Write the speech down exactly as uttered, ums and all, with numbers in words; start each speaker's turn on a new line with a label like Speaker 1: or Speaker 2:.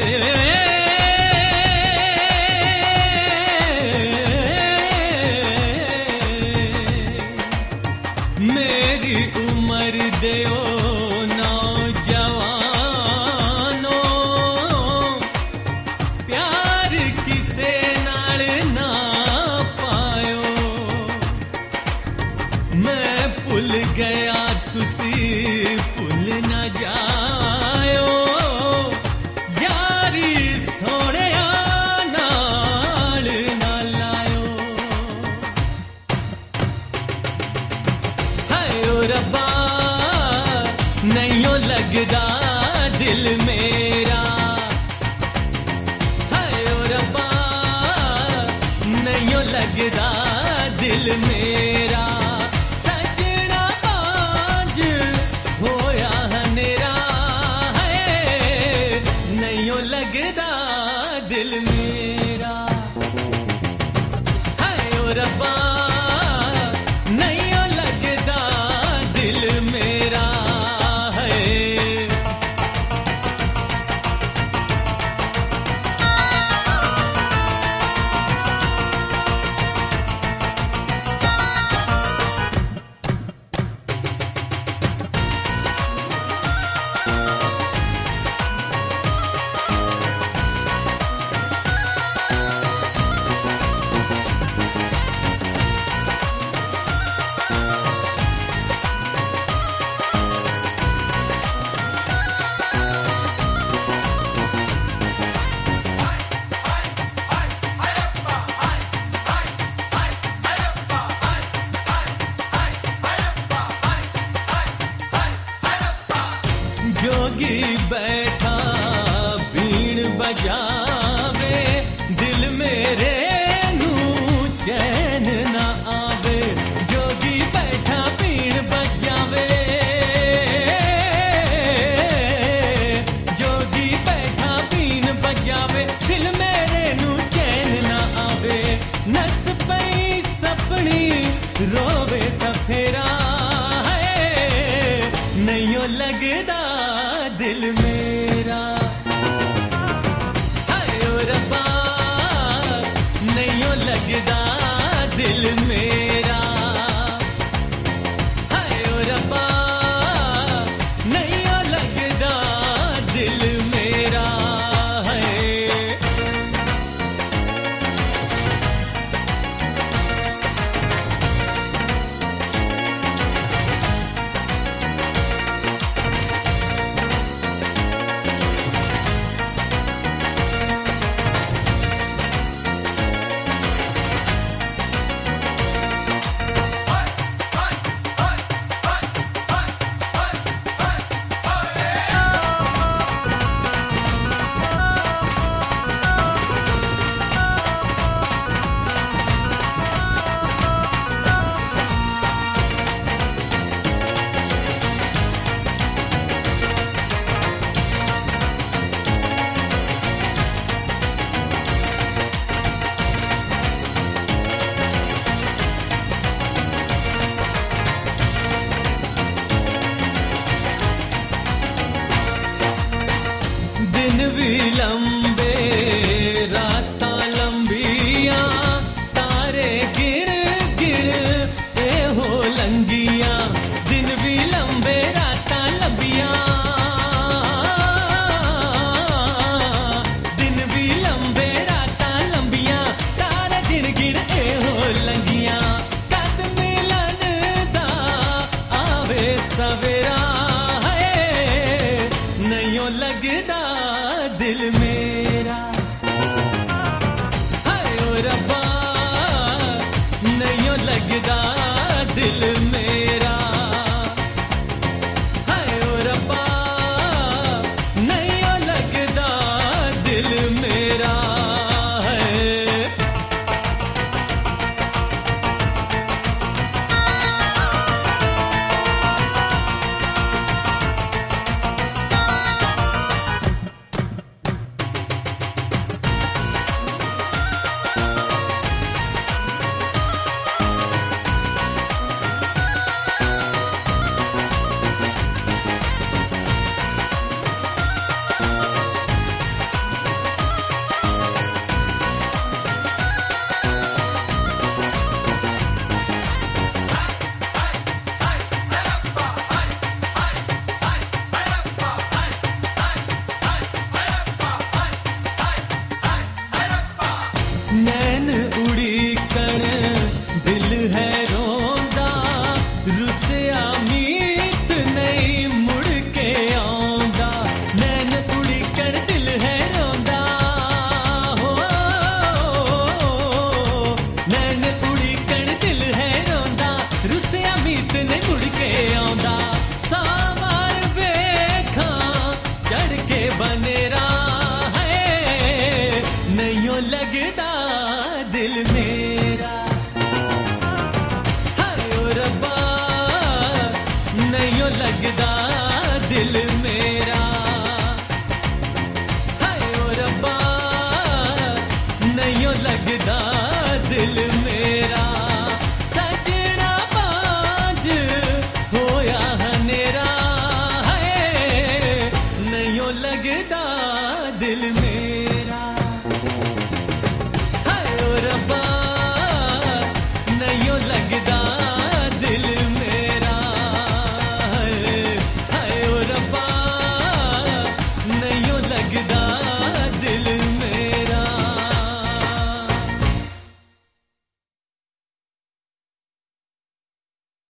Speaker 1: मेरी उम्र देओ नौजवानो प्यार किसे नाल ना पायो मैं भुल गया तुसी भुल ना जायो यारी सोहणिया नाल ना लायो हाय ओ रब्बा नहीं लगदा दिल मेरा हाय ओ रब्बा नहीं लगदा दिल मेरा सजना आज होया हनेरा है नहीं लगदा दिल मेरा हाय ओ रब्बा नहीं लगदा दिल मेरा है जोगी बैठा बीण बजावे दिल मेरे नू चैन ना आवे जोगी बैठा बीण बजावे जोगी बैठा बीण बजावे दिल मेरे नू चैन ना आवे नस पई सपनी रोवे सफेरा है नहीं लगदा दिल मेरा हाय ओ रब्बा नहीं लगदा दिल मेरा हाय ओ रब्बा नहीं लगदा दिल मेरा है दिन भी लंबे रातां लंबियां तारे गिण गिण ए हो लंगियां दिन भी लंबे रातां लंबियां दिन भी लंबे रातां लंबियां तारे गिण गिण ए हो लंगियां कद मिलन दा आवे सवेरा है नहीं लगदा दिल में